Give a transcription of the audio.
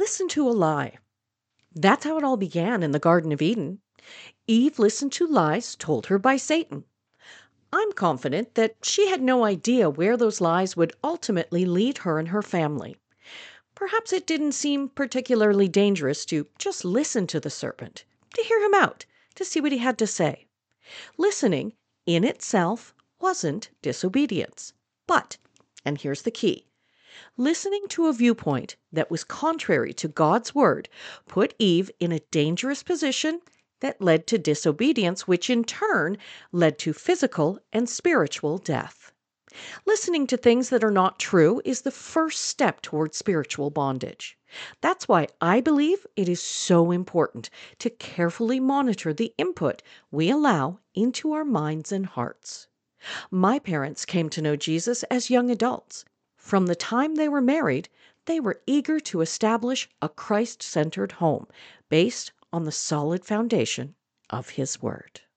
listen to a lie. That's how it all began in the Garden of Eden. Eve listened to lies told her by Satan. I'm confident that she had no idea where those lies would ultimately lead her and her family. Perhaps it didn't seem particularly dangerous to just listen to the serpent, to hear him out, to see what he had to say. Listening, in itself, wasn't disobedience. But, and here's the key, listening to a viewpoint that was contrary to God's word put Eve in a dangerous position that led to disobedience, which in turn led to physical and spiritual death. Listening to things that are not true is the first step toward spiritual bondage. That's why I believe it is so important to carefully monitor the input we allow into our minds and hearts. My parents came to know Jesus as young adults. From the time they were married, they were eager to establish a Christ-centered home based on the solid foundation of His Word.